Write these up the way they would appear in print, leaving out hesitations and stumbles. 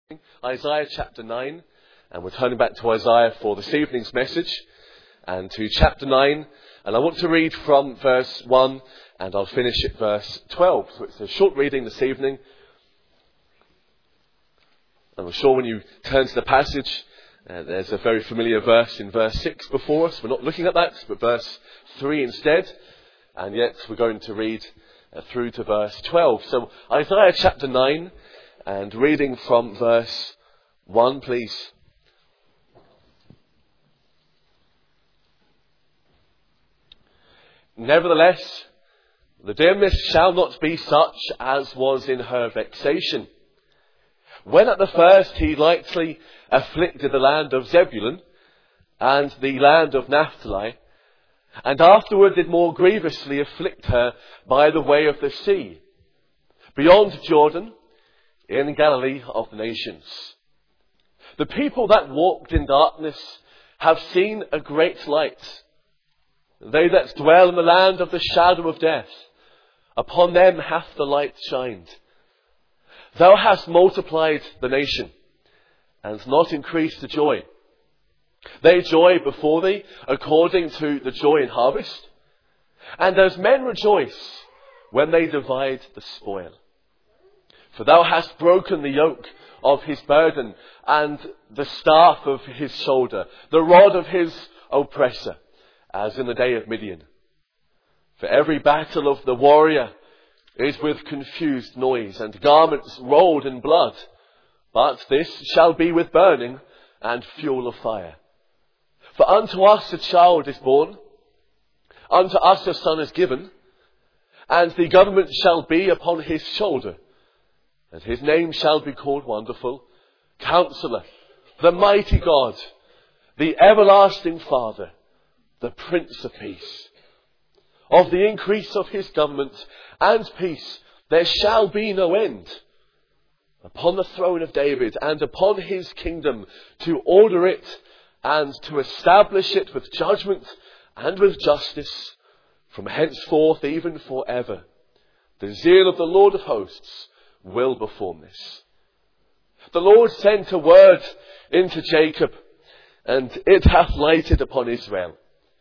Isaiah chapter 9, and we're turning back to Isaiah for this evening's message, and to chapter 9, and I want to read from verse 1, and I'll finish at verse 12. So it's a short reading this evening, and I'm sure when you turn to the passage, there's a very familiar verse in verse 6 before us. We're not looking at that, but verse 3 instead, and yet we're going to read through to verse 12. So Isaiah chapter 9, and reading from verse 1, please. Nevertheless, the dimness shall not be such as was in her vexation, when at the first he lightly afflicted the land of Zebulun and the land of Naphtali, and afterward did more grievously afflict her by the way of the sea, beyond Jordan, in Galilee of the nations. The people that walked in darkness have seen a great light. They that dwell in the land of the shadow of death, upon them hath the light shined. Thou hast multiplied the nation, and not increased the joy. They joy before thee, according to the joy in harvest, and as men rejoice when they divide the spoil. For thou hast broken the yoke of his burden, and the staff of his shoulder, the rod of his oppressor, as in the day of Midian. For every battle of the warrior is with confused noise, and garments rolled in blood. But this shall be with burning and fuel of fire. For unto us a child is born, unto us a son is given, and the government shall be upon his shoulder. And his name shall be called Wonderful, Counselor, the Mighty God, the Everlasting Father, the Prince of Peace. Of the increase of his government and peace there shall be no end, upon the throne of David and upon his kingdom, to order it and to establish it with judgment and with justice from henceforth even forever. The zeal of the Lord of hosts will perform this. The Lord sent a word into Jacob, and it hath lighted upon Israel.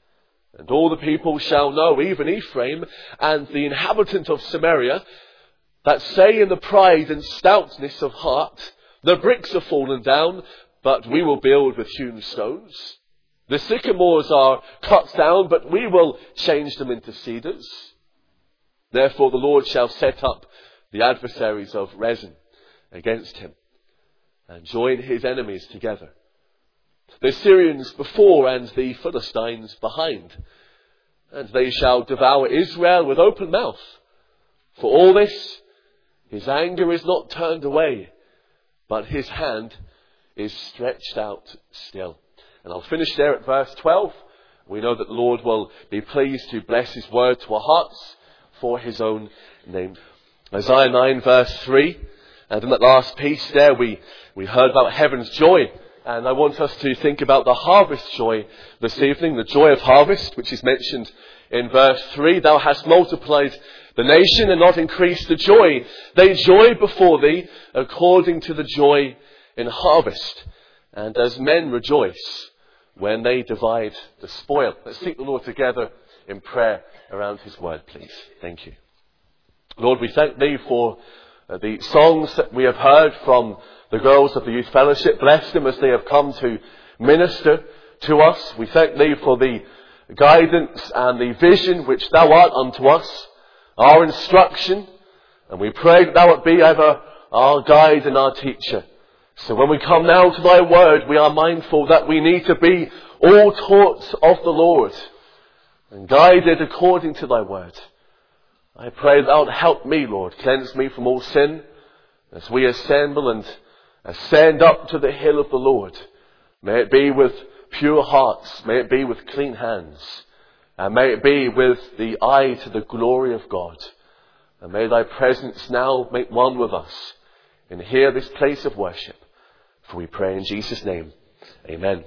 And all the people shall know, even Ephraim and the inhabitant of Samaria, that say in the pride and stoutness of heart, the bricks are fallen down, but we will build with hewn stones. The sycamores are cut down, but we will change them into cedars. Therefore the Lord shall set up the adversaries of Rezin against him, and join his enemies together. The Syrians before, and the Philistines behind. And they shall devour Israel with open mouth. For all this, his anger is not turned away, but his hand is stretched out still. And I'll finish there at verse 12. We know that the Lord will be pleased to bless his word to our hearts for his own name. Isaiah 9 verse 3. And in that last piece there we heard about heaven's joy. And I want us to think about the harvest joy this evening, the joy of harvest, which is mentioned in verse 3. Thou hast multiplied the nation and not increased the joy. They joy before thee according to the joy in harvest. And as men rejoice when they divide the spoil. Let's seek the Lord together in prayer around his word, please. Thank you. Lord, we thank thee for the songs that we have heard from the girls of the Youth Fellowship. Bless them as they have come to minister to us. We thank thee for the guidance and the vision which thou art unto us, our instruction. And we pray that thou art be ever our guide and our teacher. So when we come now to thy word, we are mindful that we need to be all taught of the Lord and guided according to thy word. I pray that thou wilt help me, Lord. Cleanse me from all sin as we assemble and ascend up to the hill of the Lord. May it be with pure hearts. May it be with clean hands. And may it be with the eye to the glory of God. And may thy presence now make one with us in here, this place of worship. For we pray in Jesus' name. Amen.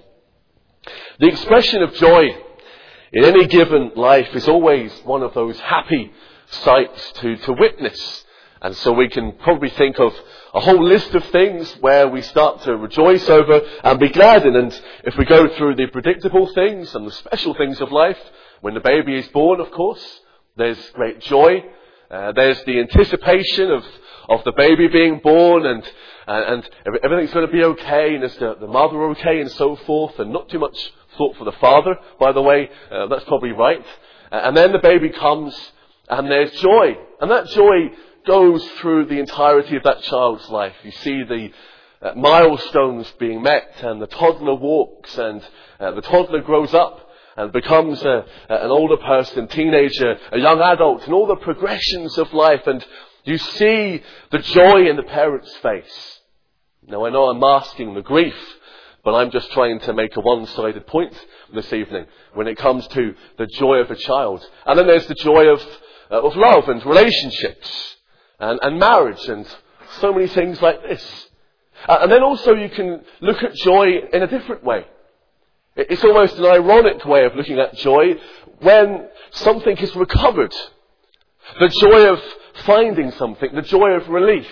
The expression of joy in any given life is always one of those happy sights to witness And so we can probably think of a whole list of things where we start to rejoice over and be glad in. And if we go through the predictable things and the special things of life, when the baby is born, of course, there's great joy. There's the anticipation of the baby being born and everything's going to be okay, and is the mother okay and so forth, and not too much thought for the father, by the way. That's probably right. And then the baby comes and there's joy. And that joy goes through the entirety of that child's life. You see the milestones being met, and the toddler walks, and the toddler grows up and becomes an older person, teenager, a young adult, and all the progressions of life. And you see the joy in the parent's face. Now, I know I'm masking the grief, but I'm just trying to make a one-sided point this evening when it comes to the joy of a child. And then there's the joy of love and relationships and marriage and so many things like this. And then also you can look at joy in a different way. It's almost an ironic way of looking at joy when something is recovered. The joy of finding something, the joy of relief.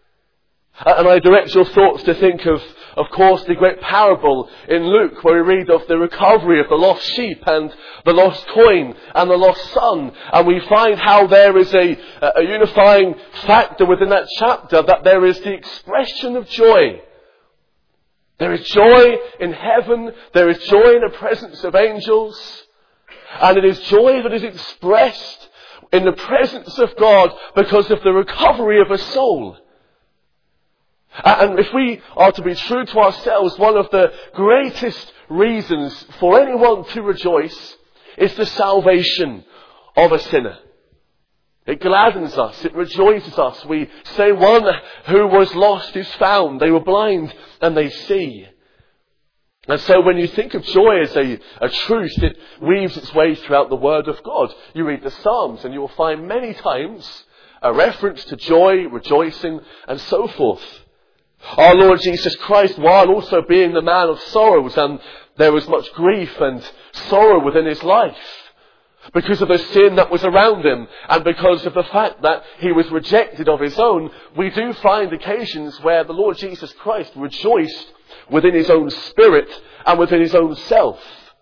And I direct your thoughts to think of course, the great parable in Luke where we read of the recovery of the lost sheep and the lost coin and the lost son. And we find how there is a unifying factor within that chapter, that there is the expression of joy. There is joy in heaven. There is joy in the presence of angels. And it is joy that is expressed in the presence of God because of the recovery of a soul. And if we are to be true to ourselves, one of the greatest reasons for anyone to rejoice is the salvation of a sinner. It gladdens us. It rejoices us. We say one who was lost is found. They were blind and they see. And so when you think of joy as a truth, it weaves its way throughout the Word of God. You read the Psalms and you will find many times a reference to joy, rejoicing and so forth. Our Lord Jesus Christ, while also being the man of sorrows, and there was much grief and sorrow within his life because of the sin that was around him and because of the fact that he was rejected of his own, we do find occasions where the Lord Jesus Christ rejoiced within his own spirit and within his own self.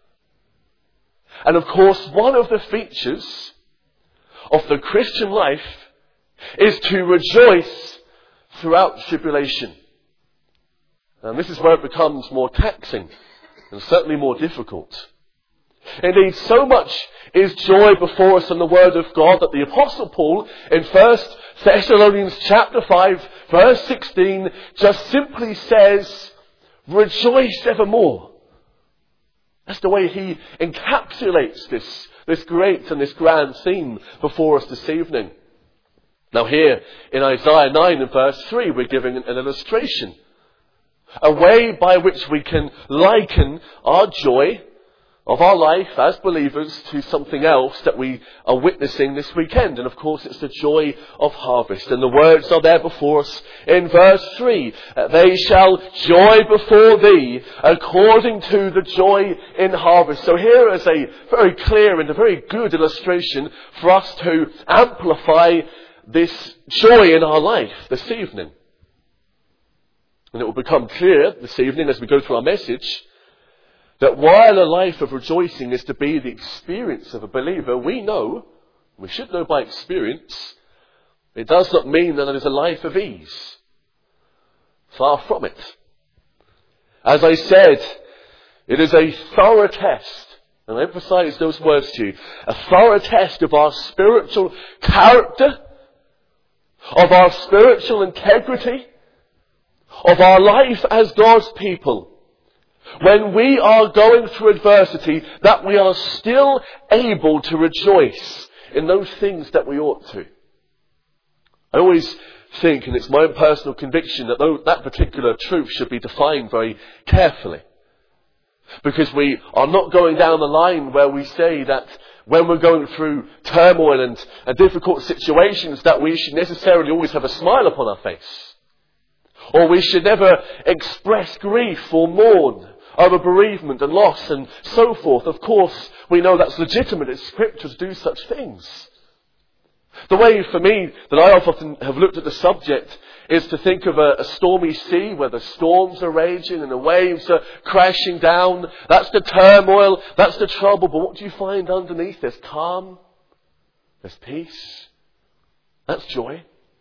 And of course, one of the features of the Christian life is to rejoice throughout tribulation. And this is where it becomes more taxing and certainly more difficult. Indeed, so much is joy before us in the Word of God that the Apostle Paul in 1 Thessalonians chapter 5 verse 16 just simply says, rejoice evermore. That's the way he encapsulates this great and this grand theme before us this evening. Now here in Isaiah 9 and verse 3 we're giving an illustration. A way by which we can liken our joy of our life as believers to something else that we are witnessing this weekend. And of course it's the joy of harvest. And the words are there before us in verse 3. They shall joy before thee according to the joy in harvest. So here is a very clear and a very good illustration for us to amplify this joy in our life this evening. And it will become clear this evening as we go through our message that while a life of rejoicing is to be the experience of a believer, we should know by experience, it does not mean that it is a life of ease. Far from it. As I said, it is a thorough test, and I emphasize those words to you, a thorough test of our spiritual character, of our spiritual integrity, of our life as God's people. When we are going through adversity, that we are still able to rejoice in those things that we ought to. I always think, and it's my own personal conviction, that that particular truth should be defined very carefully. Because we are not going down the line where we say that when we're going through turmoil and difficult situations that we should necessarily always have a smile upon our face. Or we should never express grief or mourn over bereavement and loss and so forth. Of course, we know that's legitimate. It's scripture to do such things. The way for me that I often have looked at the subject is to think of a stormy sea where the storms are raging and the waves are crashing down. That's the turmoil, that's the trouble. But what do you find underneath? There's calm, there's peace, that's joy.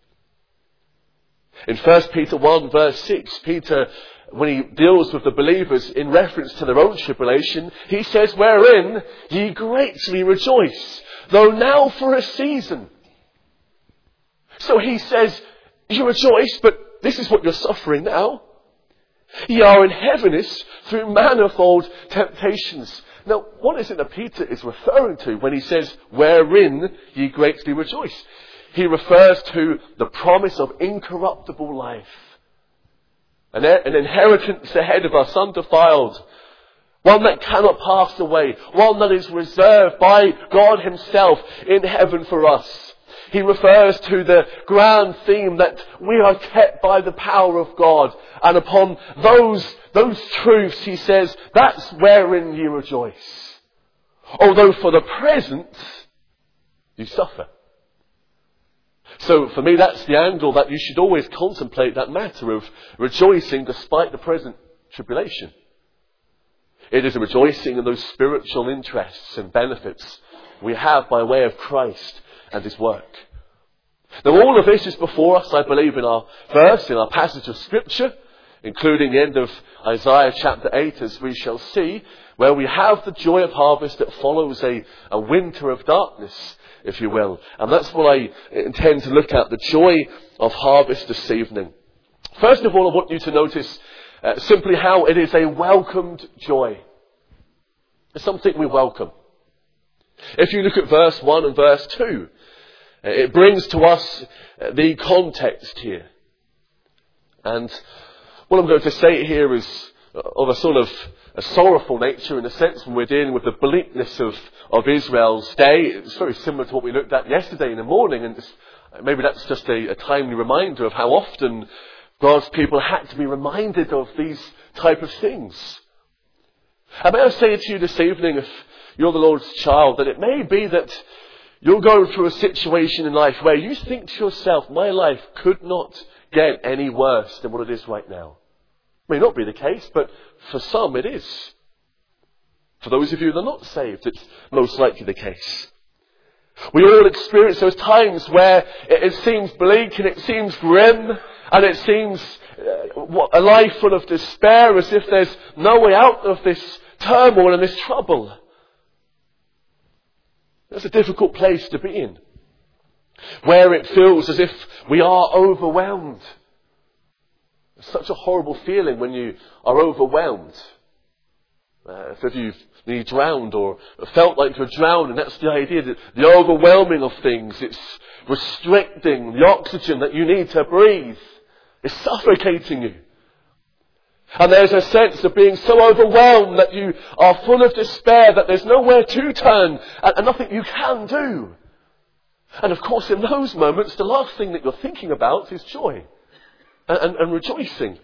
In 1 Peter 1 verse 6, Peter, when he deals with the believers in reference to their own tribulation, he says, "Wherein ye greatly rejoice, though now for a season." So he says, you rejoice, but this is what you're suffering now. Ye are in heaviness through manifold temptations. Now, what is it that Peter is referring to when he says, "Wherein ye greatly rejoice"? He refers to the promise of incorruptible life. An inheritance ahead of us, undefiled. One that cannot pass away. One that is reserved by God Himself in heaven for us. He refers to the grand theme that we are kept by the power of God. And upon those truths, he says, that's wherein ye rejoice. Although for the present, you suffer. So for me, that's the angle that you should always contemplate, that matter of rejoicing despite the present tribulation. It is a rejoicing in those spiritual interests and benefits we have by way of Christ and His work. Now all of this is before us, I believe, in our verse, in our passage of Scripture, including the end of Isaiah chapter 8, as we shall see, where we have the joy of harvest that follows a winter of darkness, if you will. And that's what I intend to look at, the joy of harvest this evening. First of all, I want you to notice simply how it is a welcomed joy. It's something we welcome. If you look at verse 1 and verse 2, it brings to us the context here. And what I'm going to say here is of a sort of a sorrowful nature, in a sense, when we're dealing with the bleakness of Israel's day. It's very similar to what we looked at yesterday in the morning, and maybe that's just a timely reminder of how often God's people had to be reminded of these type of things. I may say to you this evening, if you're the Lord's child, that it may be that you're going through a situation in life where you think to yourself, my life could not get any worse than what it is right now. May not be the case, but for some it is. For those of you that are not saved, it's most likely the case. We all experience those times where it seems bleak and it seems grim and it seems a life full of despair, as if there's no way out of this turmoil and this trouble. That's a difficult place to be in, where it feels as if we are overwhelmed. It's such a horrible feeling when you are overwhelmed. If you've been drowned or felt like you're drowning, that's the idea, that the overwhelming of things. It's restricting the oxygen that you need to breathe. It's suffocating you. And there's a sense of being so overwhelmed that you are full of despair, that there's nowhere to turn and nothing you can do. And of course, in those moments, the last thing that you're thinking about is joy and rejoicing.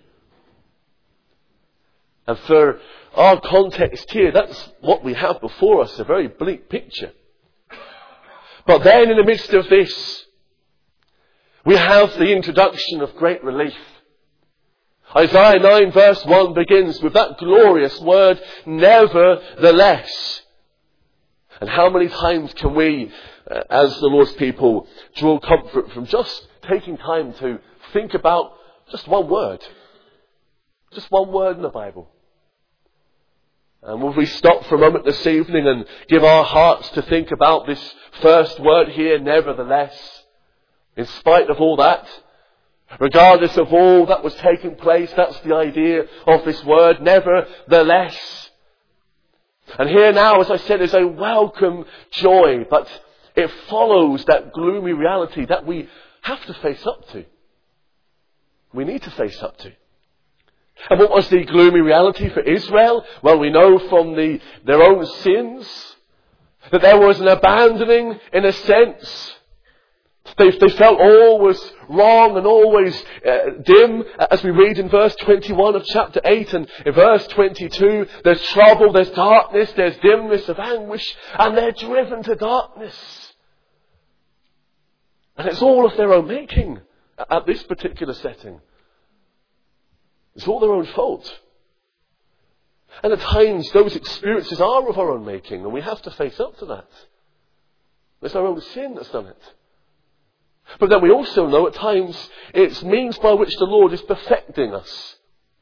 And for our context here, that's what we have before us, a very bleak picture. But then in the midst of this, we have the introduction of great relief. Isaiah 9 verse 1 begins with that glorious word, nevertheless. And how many times can we, as the Lord's people, draw comfort from just taking time to think about just one word? Just one word in the Bible. And will we stop for a moment this evening and give our hearts to think about this first word here, nevertheless? In spite of all that, regardless of all that was taking place, that's the idea of this word, nevertheless. And here now, as I said, is a welcome joy, but it follows that gloomy reality that we have to face up to. We need to face up to. And what was the gloomy reality for Israel? Well, we know from their own sins that there was an abandoning, in a sense. They felt all was wrong and always dim, as we read in verse 21 of chapter 8. And in verse 22, there's trouble, there's darkness, there's dimness of anguish, and they're driven to darkness. And it's all of their own making at this particular setting. It's all their own fault. And at times those experiences are of our own making, and we have to face up to that. It's our own sin that's done it. But then we also know at times it's means by which the Lord is perfecting us.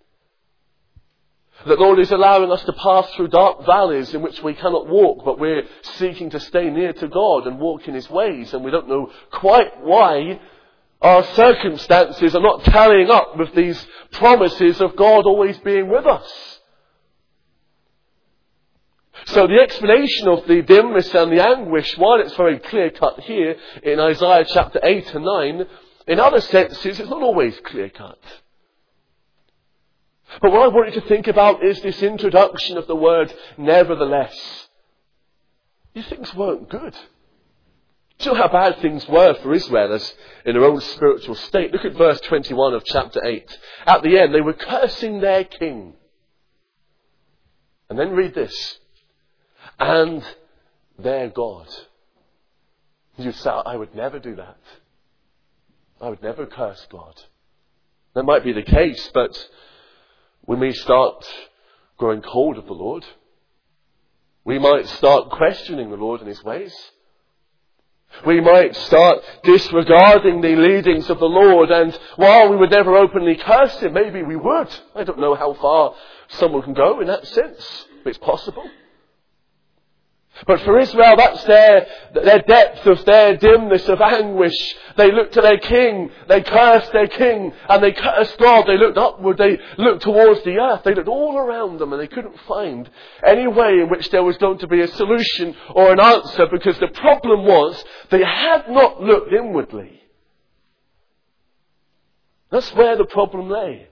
That the Lord is allowing us to pass through dark valleys in which we cannot walk, but we're seeking to stay near to God and walk in His ways, and we don't know quite why our circumstances are not tallying up with these promises of God always being with us. So the explanation of the dimness and the anguish, while it's very clear cut here in Isaiah chapter 8 and 9, in other senses it's not always clear cut. But what I want you to think about is this introduction of the word nevertheless. These things weren't good. Do you know how bad things were for Israel as in their own spiritual state? Look at verse 21 of chapter 8. At the end, they were cursing their king. And then read this. And their God. You say, I would never do that. I would never curse God. That might be the case, but we may start growing cold of the Lord. We might start questioning the Lord and His ways. We might start disregarding the leadings of the Lord, and while we would never openly curse Him, maybe we would. I don't know how far someone can go in that sense, but it's possible. But for Israel, that's their depth of their dimness of anguish. They looked to their king, they cursed their king, and they cursed God. They looked upward, they looked towards the earth, they looked all around them, and they couldn't find any way in which there was going to be a solution or an answer, because the problem was they had not looked inwardly. That's where the problem lay.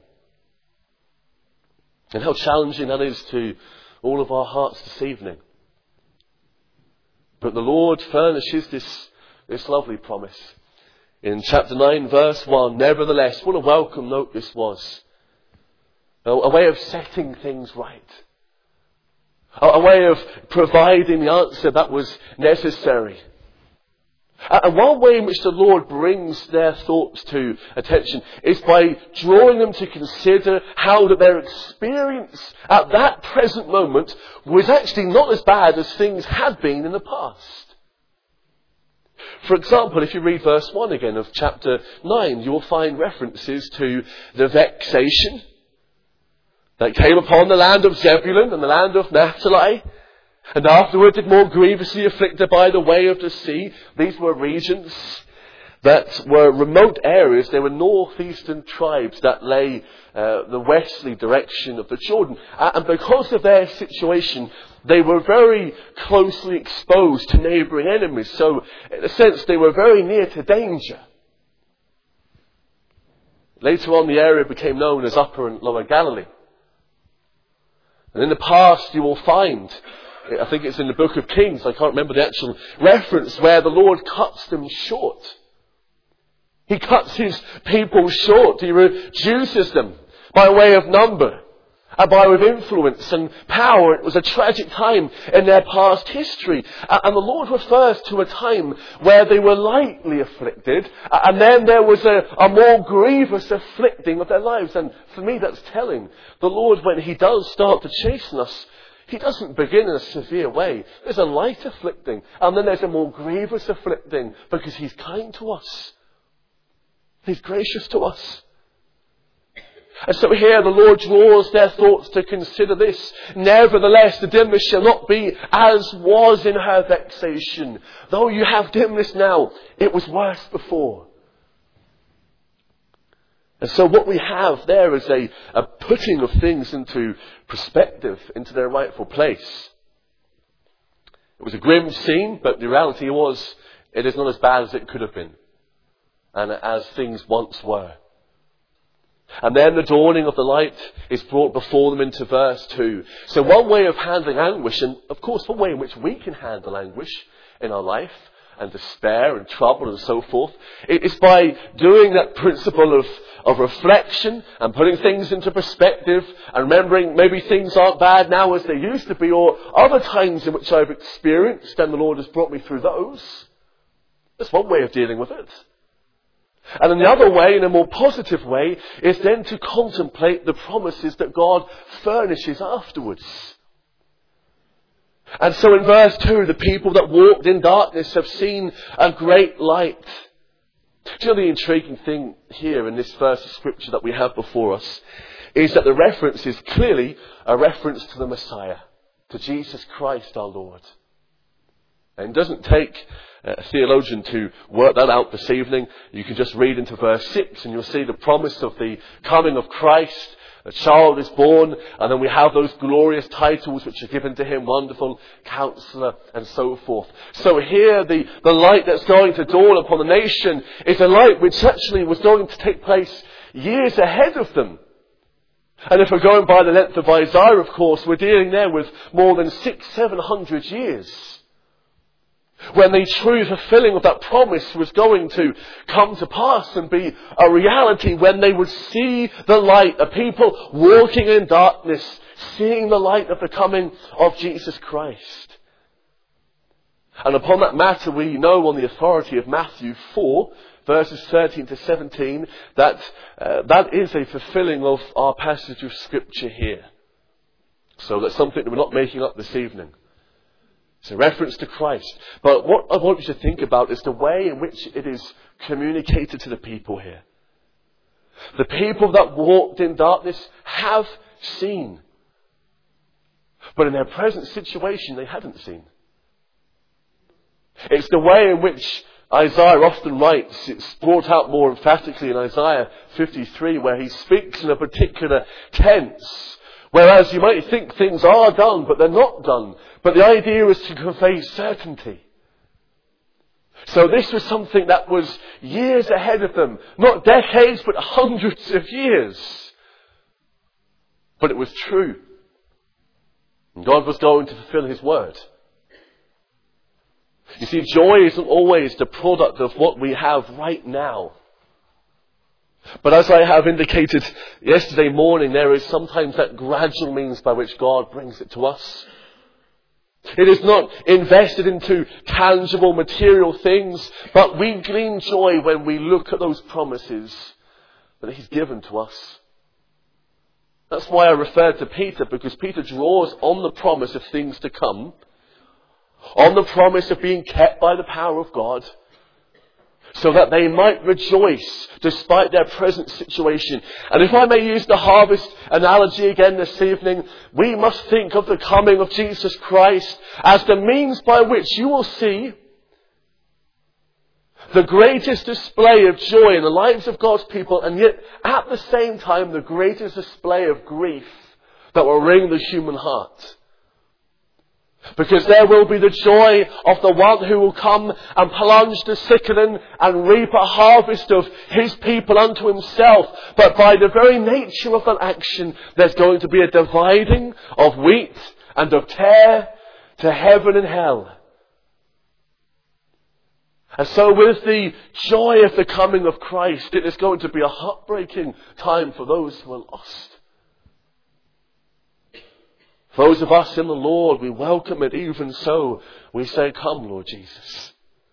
And how challenging that is to all of our hearts this evening. But the Lord furnishes this lovely promise. In chapter 9, verse 1, nevertheless, what a welcome note this was. A way of setting things right. A way of providing the answer that was necessary. And one way in which the Lord brings their thoughts to attention is by drawing them to consider how that their experience at that present moment was actually not as bad as things had been in the past. For example, if you read verse 1 again of chapter 9, you will find references to the vexation that came upon the land of Zebulun and the land of Naphtali. And afterward did more grievously afflicted by the way of the sea. These were regions that were remote areas. They were northeastern tribes that lay the westerly direction of the Jordan. And because of their situation, they were very closely exposed to neighbouring enemies. So, in a sense, they were very near to danger. Later on, the area became known as Upper and Lower Galilee. And in the past, you will find, I think it's in the book of Kings, I can't remember the actual reference, where the Lord cuts them short. He cuts His people short. He reduces them by way of number and by way of influence and power. It was a tragic time in their past history. And the Lord refers to a time where they were lightly afflicted, and then there was a more grievous afflicting of their lives. And for me, that's telling. The Lord, when He does start to chasten us, He doesn't begin in a severe way. There's a light afflicting, and then there's a more grievous afflicting, because He's kind to us. He's gracious to us. And so here the Lord draws their thoughts to consider this. Nevertheless, the dimness shall not be as was in her vexation. Though you have dimness now, it was worse before. And so what we have there is a putting of things into perspective, into their rightful place. It was a grim scene, but the reality was, it is not as bad as it could have been, and as things once were. And then the dawning of the light is brought before them into verse 2. So one way of handling anguish, and of course one way in which we can handle anguish in our life, and despair and trouble and so forth, is by doing that principle of reflection and putting things into perspective and remembering maybe things aren't bad now as they used to be, or other times in which I've experienced and the Lord has brought me through those. That's one way of dealing with it. And another way, in a more positive way, is then to contemplate the promises that God furnishes afterwards. And so in verse 2, the people that walked in darkness have seen a great light. Do you know the intriguing thing here in this verse of Scripture that we have before us is that the reference is clearly a reference to the Messiah, to Jesus Christ our Lord. And it doesn't take a theologian to work that out this evening. You can just read into verse 6 and you'll see the promise of the coming of Christ. A child is born, and then we have those glorious titles which are given to him, Wonderful Counselor, and so forth. So here the light that's going to dawn upon the nation is a light which actually was going to take place years ahead of them. And if we're going by the length of Isaiah, of course, we're dealing there with more than 600-700 years, when the true fulfilling of that promise was going to come to pass and be a reality, when they would see the light, a people walking in darkness, seeing the light of the coming of Jesus Christ. And upon that matter we know on the authority of Matthew 4, verses 13 to 17, that that is a fulfilling of our passage of Scripture here. So that's something that we're not making up this evening. It's a reference to Christ. But what I want you to think about is the way in which it is communicated to the people here. The people that walked in darkness have seen. But in their present situation, they hadn't seen. It's the way in which Isaiah often writes. It's brought out more emphatically in Isaiah 53, where he speaks in a particular tense. Whereas you might think things are done, but they're not done. But the idea is to convey certainty. So this was something that was years ahead of them. Not decades, but hundreds of years. But it was true. And God was going to fulfill His word. You see, joy isn't always the product of what we have right now. But as I have indicated yesterday morning, there is sometimes that gradual means by which God brings it to us. It is not invested into tangible material things, but we glean joy when we look at those promises that He's given to us. That's why I referred to Peter, because Peter draws on the promise of things to come, on the promise of being kept by the power of God, so that they might rejoice despite their present situation. And if I may use the harvest analogy again this evening, we must think of the coming of Jesus Christ as the means by which you will see the greatest display of joy in the lives of God's people, and yet at the same time the greatest display of grief that will wring the human heart. Because there will be the joy of the one who will come and plunge the sickle and reap a harvest of his people unto himself. But by the very nature of that action, there's going to be a dividing of wheat and of tare to heaven and hell. And so with the joy of the coming of Christ, it is going to be a heartbreaking time for those who are lost. For those of us in the Lord, we welcome it even so. We say, come, Lord Jesus.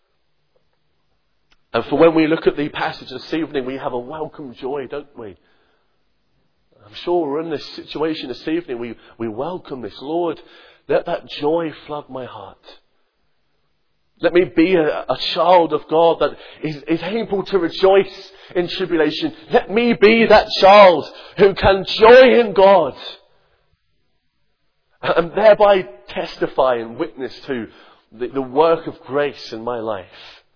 And for when we look at the passage this evening, we have a welcome joy, don't we? I'm sure we're in this situation this evening. We welcome this. Lord, let that joy flood my heart. Let me be a child of God that is able to rejoice in tribulation. Let me be that child who can joy in God, and thereby testify and witness to the work of grace in my life.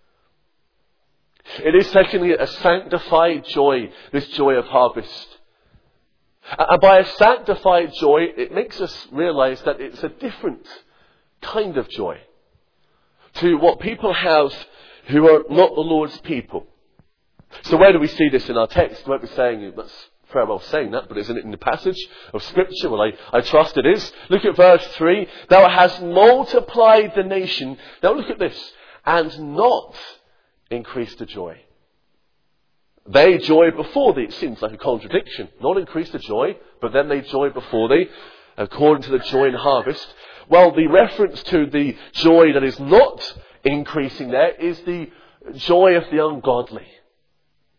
It is secondly a sanctified joy, this joy of harvest. And by a sanctified joy, it makes us realize that it's a different kind of joy to what people have who are not the Lord's people. So where do we see this in our text? You might be saying, that's very well saying that, but isn't it in the passage of Scripture? Well, I trust it is. Look at verse 3. Thou hast multiplied the nation. Now look at this. And not increased the joy. They joy before thee. It seems like a contradiction. Not increase the joy, but then they joy before thee, according to the joy in harvest. Well, the reference to the joy that is not increasing there is the joy of the ungodly.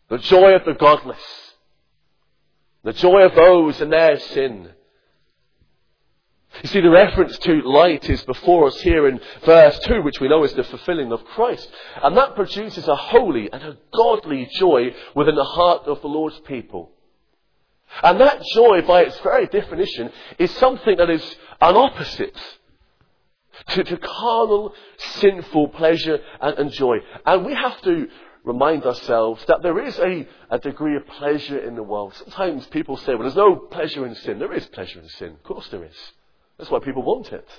The joy of the godless. The joy of those in their sin. You see, the reference to light is before us here in verse 2, which we know is the fulfilling of Christ. And that produces a holy and a godly joy within the heart of the Lord's people. And that joy, by its very definition, is something that is an opposite to carnal, sinful pleasure and joy. And we have to remind ourselves that there is a degree of pleasure in the world. Sometimes people say, well, there's no pleasure in sin. There is pleasure in sin. Of course there is. That's why people want it.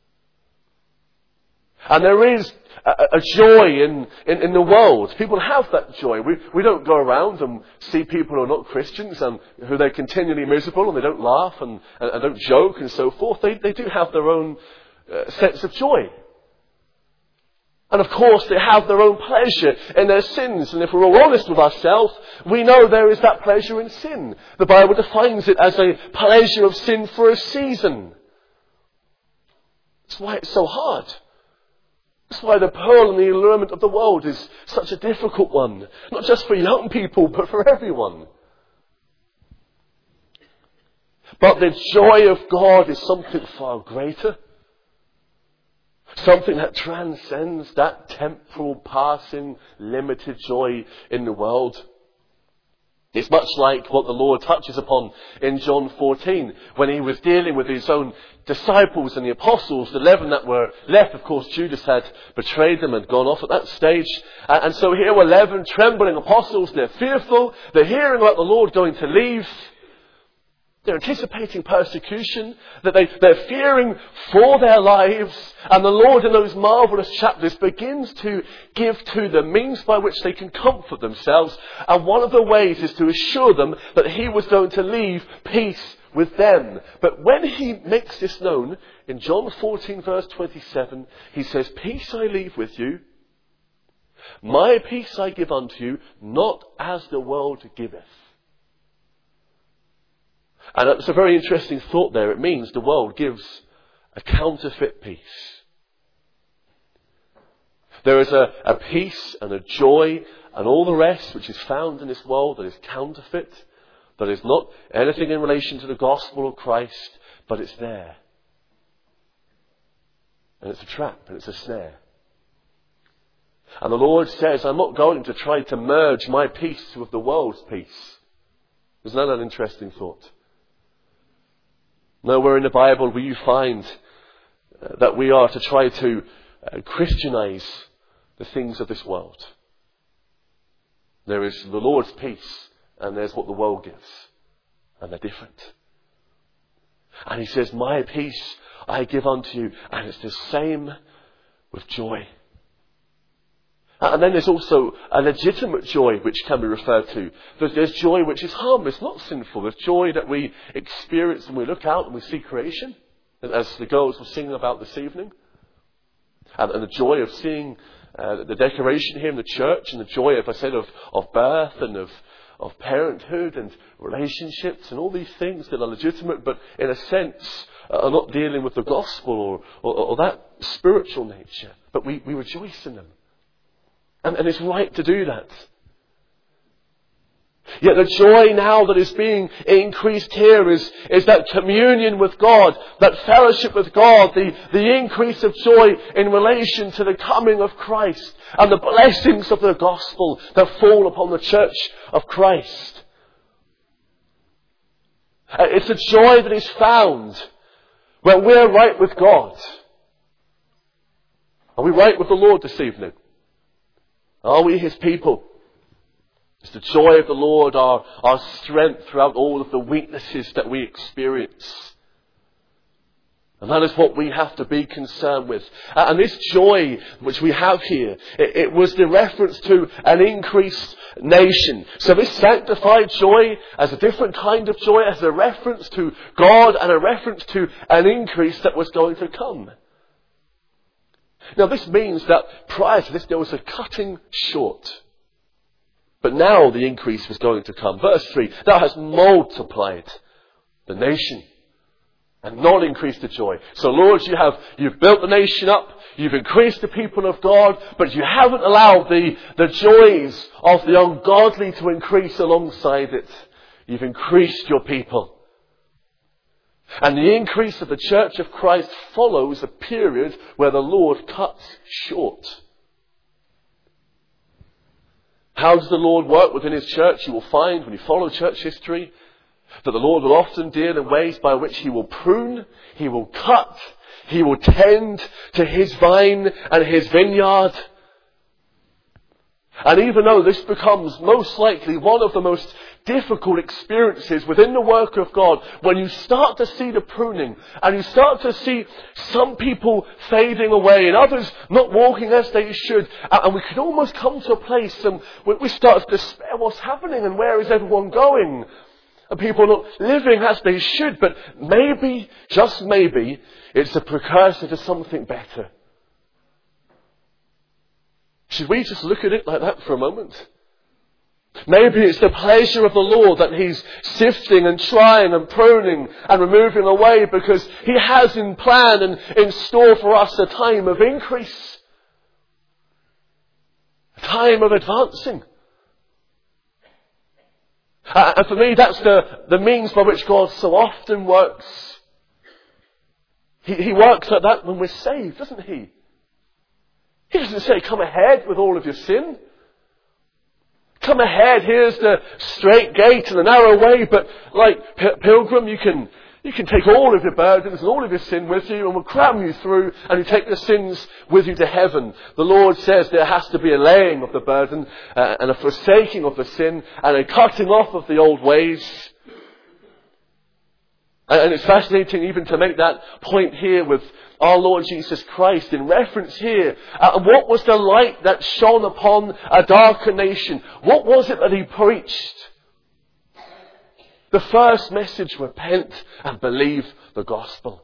And there is a joy in the world. People have that joy. We don't go around and see people who are not Christians and who they're continually miserable and they don't laugh and don't joke and so forth. They do have their own sense of joy. And of course they have their own pleasure in their sins. And if we're all honest with ourselves, we know there is that pleasure in sin. The Bible defines it as a pleasure of sin for a season. That's why it's so hard. That's why the pearl and the allurement of the world is such a difficult one. Not just for young people, but for everyone. But the joy of God is something far greater. Something that transcends that temporal, passing, limited joy in the world. It's much like what the Lord touches upon in John 14 when he was dealing with his own disciples and the apostles, the 11 that were left. Of course, Judas had betrayed them and gone off at that stage. And so here were 11 trembling apostles. They're fearful. They're hearing about the Lord going to leave. They're anticipating persecution, that they're fearing for their lives. And the Lord in those marvellous chapters begins to give to them means by which they can comfort themselves. And one of the ways is to assure them that he was going to leave peace with them. But when he makes this known, in John 14 verse 27, he says, "Peace I leave with you. My peace I give unto you, not as the world giveth." And it's a very interesting thought there. It means the world gives a counterfeit peace. There is a peace and a joy and all the rest which is found in this world that is counterfeit, that is not anything in relation to the gospel of Christ, but it's there. And it's a trap and it's a snare. And the Lord says, I'm not going to try to merge my peace with the world's peace. Isn't that an interesting thought? Nowhere in the Bible will you find that we are to try to Christianize the things of this world. There is the Lord's peace and there's what the world gives. And they're different. And he says, my peace I give unto you. And it's the same with joy. And then there's also a legitimate joy which can be referred to. There's joy which is harmless, not sinful. There's joy that we experience when we look out and we see creation, as the girls were singing about this evening. And the joy of seeing the decoration here in the church, and the joy, if I said, of birth and of parenthood and relationships and all these things that are legitimate, but in a sense are not dealing with the gospel or that spiritual nature. But we rejoice in them. And it's right to do that. Yet the joy now that is being increased here is that communion with God, that fellowship with God, the increase of joy in relation to the coming of Christ and the blessings of the gospel that fall upon the church of Christ. It's a joy that is found when we're right with God. Are we right with the Lord this evening? Are we his people? Is the joy of the Lord our strength throughout all of the weaknesses that we experience? And that is what we have to be concerned with. And this joy which we have here, it was the reference to an increased nation. So this sanctified joy as a different kind of joy, as a reference to God and a reference to an increase that was going to come. Now this means that prior to this there was a cutting short. But now the increase was going to come. Verse 3, thou hast multiplied the nation and not increase the joy. So Lord, you've built the nation up, you've increased the people of God, but you haven't allowed the joys of the ungodly to increase alongside it. You've increased your people. And the increase of the Church of Christ follows a period where the Lord cuts short. How does the Lord work within His church? You will find, when you follow church history, that the Lord will often deal in ways by which He will prune, He will cut, He will tend to His vine and His vineyard. And even though this becomes most likely one of the most difficult experiences within the work of God, when you start to see the pruning and you start to see some people fading away and others not walking as they should, and we can almost come to a place and we start to despair what's happening and where is everyone going, and people are not living as they should, but maybe, just maybe, it's a precursor to something better. Should we just look at it like that for a moment? Maybe it's the pleasure of the Lord that He's sifting and trying and pruning and removing away, because He has in plan and in store for us a time of increase, a time of advancing. And for me, that's the means by which God so often works. He works like that when we're saved, doesn't He? He doesn't say, come ahead with all of your sin. Come ahead, here's the straight gate and the narrow way, but like pilgrim, you can take all of your burdens and all of your sin with you, and we'll cram you through, and you take your sins with you to heaven. The Lord says there has to be a laying of the burden, and a forsaking of the sin, and a cutting off of the old ways. And it's fascinating even to make that point here with our Lord Jesus Christ in reference here. What was the light that shone upon a darker nation? What was it that He preached? The first message: repent and believe the gospel.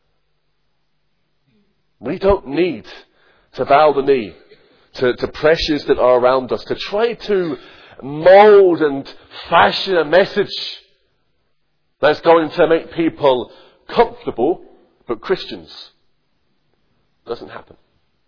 We don't need to bow the knee to pressures that are around us, to try to mould and fashion a message that's going to make people comfortable but Christians. Doesn't happen.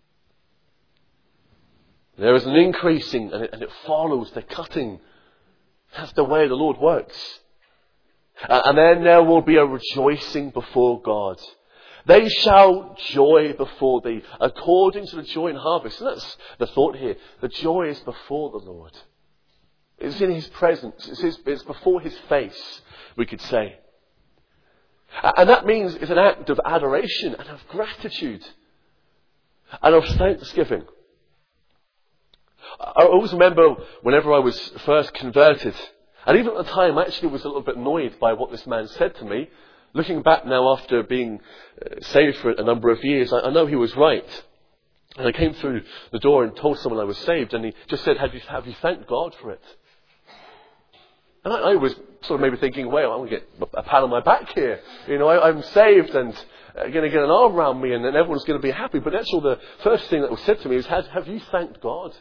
There is an increasing and it follows the cutting. That's the way the Lord works. And then there will be a rejoicing before God. They shall joy before Thee, according to the joy in harvest. And that's the thought here. The joy is before the Lord. It's in His presence. It's before His face, we could say. And that means it's an act of adoration and of gratitude and of thanksgiving. I always remember whenever I was first converted, and even at the time I actually was a little bit annoyed by what this man said to me. Looking back now after being saved for a number of years, I know he was right. And I came through the door and told someone I was saved, and he just said, have you thanked God for it? And I was sort of maybe thinking, well, I'm going to get a pat on my back here. I'm saved and going to get an arm around me and then everyone's going to be happy. But actually the first thing that was said to me was, have you thanked God?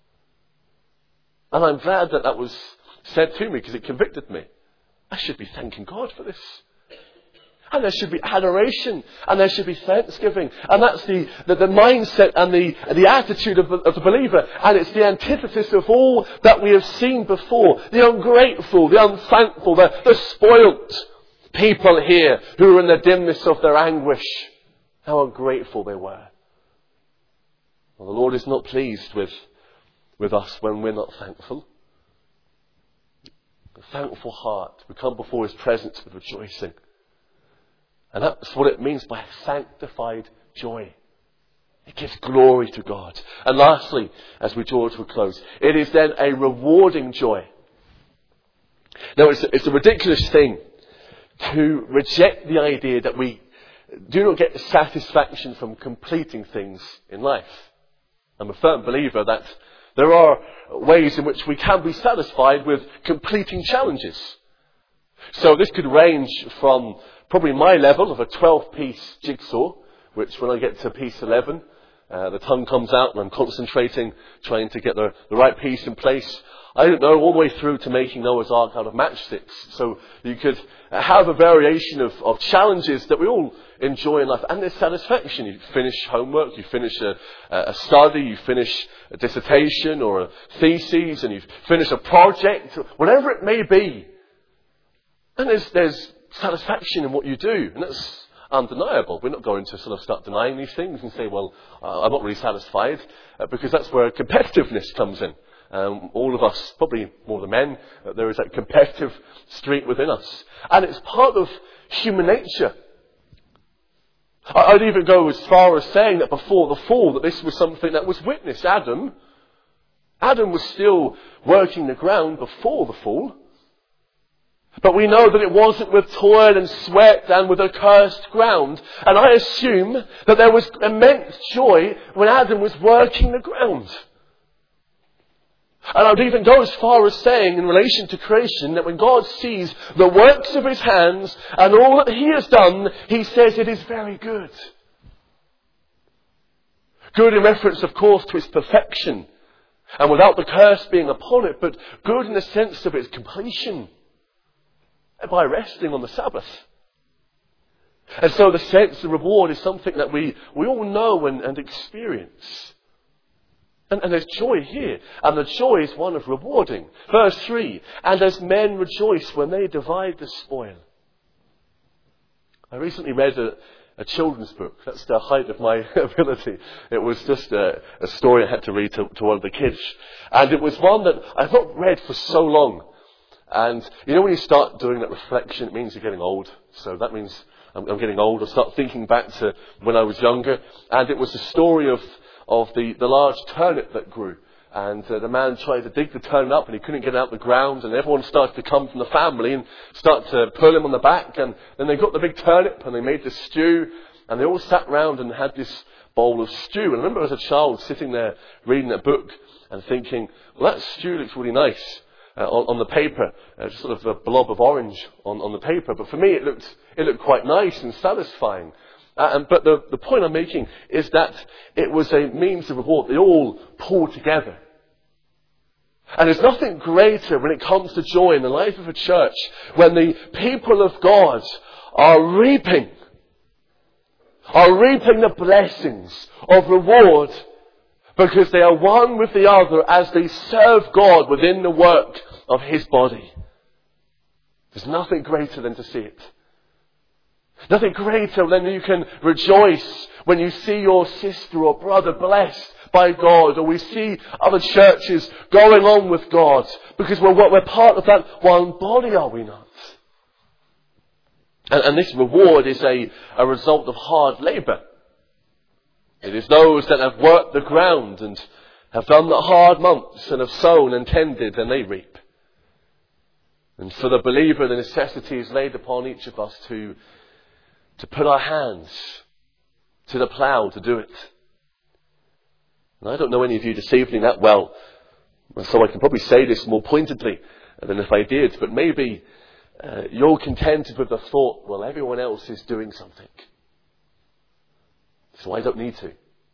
And I'm glad that was said to me, because it convicted me. I should be thanking God for this. And there should be adoration, and there should be thanksgiving. And that's the mindset and the attitude of the believer. And it's the antithesis of all that we have seen before. The ungrateful, the unthankful, the spoilt people here who were in the dimness of their anguish. How ungrateful they were. Well, the Lord is not pleased with us when we're not thankful. A thankful heart. We come before His presence with rejoicing. And that's what it means by sanctified joy. It gives glory to God. And lastly, as we draw to a close, it is then a rewarding joy. Now, it's a ridiculous thing to reject the idea that we do not get satisfaction from completing things in life. I'm a firm believer that there are ways in which we can be satisfied with completing challenges. So this could range from probably my level of a 12-piece jigsaw, which when I get to piece 11, the tongue comes out and I'm concentrating, trying to get the right piece in place. I don't know, all the way through to making Noah's Ark out of matchsticks. So you could have a variation of challenges that we all enjoy in life. And there's satisfaction. You finish homework, you finish a study, you finish a dissertation or a thesis, and you finish a project, whatever it may be. And there's satisfaction in what you do. And that's undeniable. We're not going to sort of start denying these things and say, well, I'm not really satisfied, because that's where competitiveness comes in. All of us, probably more the men, there is that competitive streak within us. And it's part of human nature. I'd even go as far as saying that before the fall, that this was something that was witnessed. Adam was still working the ground before the fall. But we know that it wasn't with toil and sweat and with a cursed ground. And I assume that there was immense joy when Adam was working the ground. And I would even go as far as saying in relation to creation that when God sees the works of his hands and all that he has done, he says it is very good. Good in reference, of course, to its perfection and without the curse being upon it, but good in the sense of its completion by resting on the Sabbath. And so the sense of reward is something that we all know and experience. And there's joy here. And the joy is one of rewarding. Verse 3, and as men rejoice when they divide the spoil. I recently read a children's book. That's the height of my ability. It was just a story I had to read to one of the kids. And it was one that I've not read for so long. And you know when you start doing that reflection, it means you're getting old. So that means I'm getting old. I start thinking back to when I was younger. And it was the story of the large turnip that grew. And the man tried to dig the turnip up and he couldn't get it out of the ground. And everyone started to come from the family and start to pull him on the back. And then they got the big turnip and they made the stew. And they all sat round and had this bowl of stew. And I remember as a child sitting there reading that book and thinking, well, that stew looks really nice on the paper. Just sort of a blob of orange on the paper. But for me it looked quite nice and satisfying. But the point I'm making is that it was a means of reward. They all pulled together. And there's nothing greater when it comes to joy in the life of a church when the people of God are reaping the blessings of reward because they are one with the other as they serve God within the work of his body. There's nothing greater than to see it. Nothing greater than you can rejoice when you see your sister or brother blessed by God, or we see other churches going on with God, because we're part of that one body, are we not? And this reward is a result of hard labour. It is those that have worked the ground and have done the hard months and have sown and tended, and they reap. And for the believer, the necessity is laid upon each of us to put our hands to the plough to do it. And I don't know any of you this evening that well, so I can probably say this more pointedly than if I did, but maybe you're contented with the thought, well, everyone else is doing something, so I don't need to.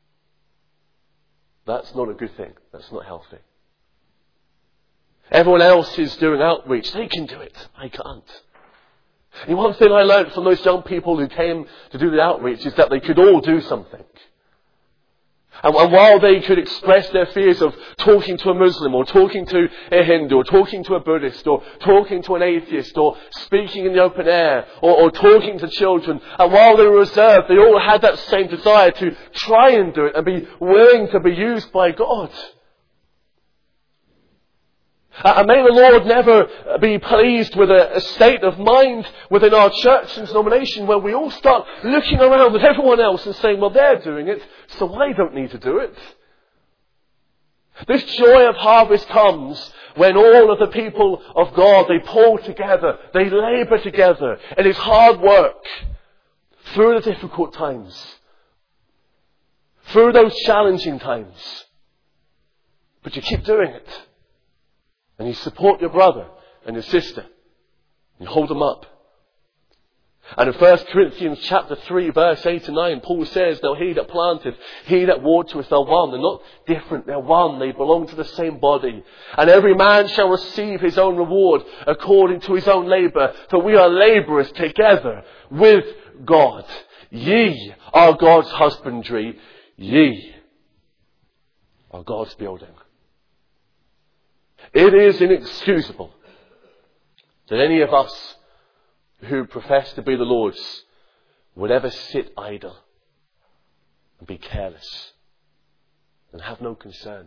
That's not a good thing. That's not healthy. Everyone else is doing outreach. They can do it. I can't. And one thing I learned from those young people who came to do the outreach is that they could all do something. And while they could express their fears of talking to a Muslim or talking to a Hindu or talking to a Buddhist or talking to an atheist or speaking in the open air or talking to children, and while they were reserved, they all had that same desire to try and do it and be willing to be used by God. And may the Lord never be pleased with a state of mind within our church and denomination where we all start looking around at everyone else and saying, well, they're doing it, so I don't need to do it. This joy of harvest comes when all of the people of God, they pull together, they labour together. It is hard work through the difficult times, through those challenging times. But you keep doing it. And you support your brother and your sister. You hold them up. And in 1 Corinthians chapter 3 verse 8 and 9, Paul says, now he that planteth, he that watereth are one. They're not different, they're one. They belong to the same body. And every man shall receive his own reward according to his own labour. For we are labourers together with God. Ye are God's husbandry, ye are God's building. It is inexcusable that any of us who profess to be the Lord's would ever sit idle and be careless and have no concern.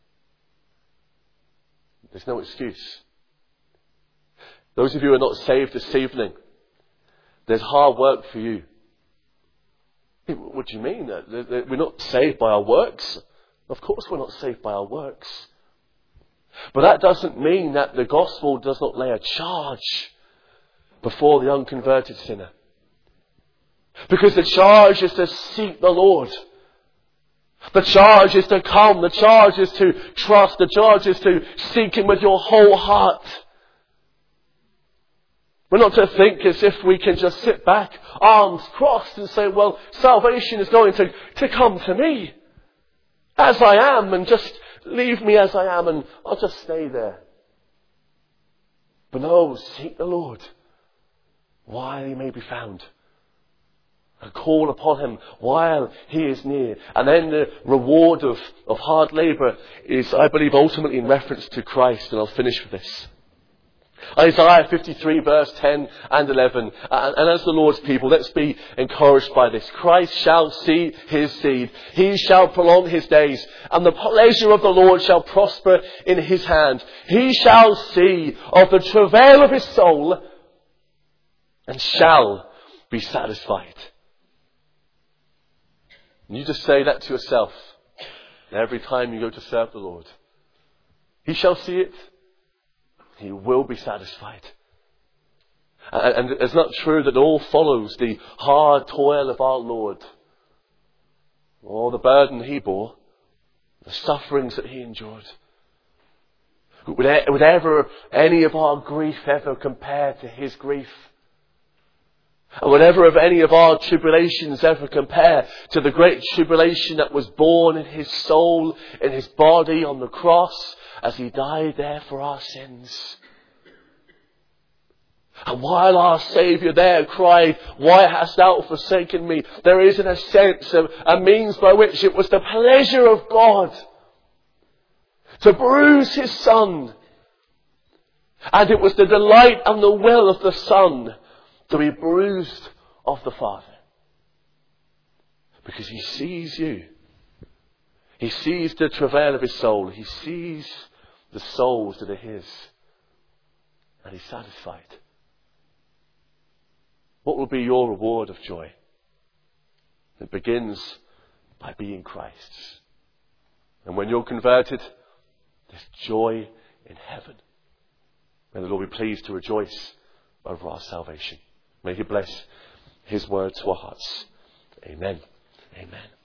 There's no excuse. Those of you who are not saved this evening, there's hard work for you. What do you mean? That we're not saved by our works? Of course we're not saved by our works. But that doesn't mean that the gospel does not lay a charge before the unconverted sinner. Because the charge is to seek the Lord. The charge is to come. The charge is to trust. The charge is to seek Him with your whole heart. We're not to think as if we can just sit back, arms crossed, and say, well, salvation is going to come to me as I am, and just leave me as I am and I'll just stay there. But no, seek the Lord while He may be found. And call upon Him while He is near. And then the reward of hard labour is, I believe, ultimately in reference to Christ. And I'll finish with this. Isaiah 53 verse 10 and 11. And as the Lord's people, let's be encouraged by this. Christ shall see His seed. He shall prolong His days. And the pleasure of the Lord shall prosper in His hand. He shall see of the travail of His soul and shall be satisfied. And you just say that to yourself every time you go to serve the Lord. He shall see it. He will be satisfied. And it's not true that all follows the hard toil of our Lord, or the burden He bore, the sufferings that He endured. Would ever any of our grief ever compare to His grief? And would ever of any of our tribulations ever compare to the great tribulation that was born in His soul, in His body on the cross, as He died there for our sins? And while our Saviour there cried, why hast thou forsaken me? There is in a sense a means by which it was the pleasure of God to bruise His Son. And it was the delight and the will of the Son to be bruised of the Father. Because He sees you. He sees the travail of His soul. He sees the souls that are His. And He's satisfied. What will be your reward of joy? It begins by being Christ's. And when you're converted, there's joy in heaven. May the Lord be pleased to rejoice over our salvation. May He bless His word to our hearts. Amen. Amen.